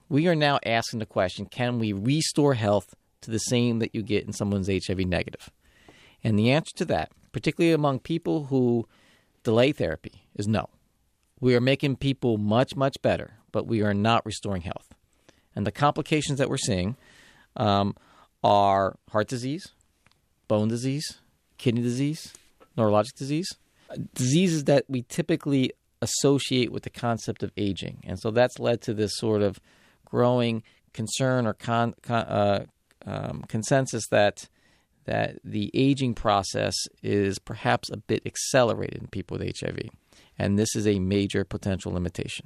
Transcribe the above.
we are now asking the question, can we restore health to the same that you get in someone's HIV negative? And the answer to that, particularly among people who delay therapy, is no. We are making people much, much better, but we are not restoring health. And the complications that we're seeing are heart disease, bone disease, kidney disease, neurologic disease, diseases that we typically associate with the concept of aging. And so that's led to this sort of growing concern or consensus that the aging process is perhaps a bit accelerated in people with HIV. And this is a major potential limitation.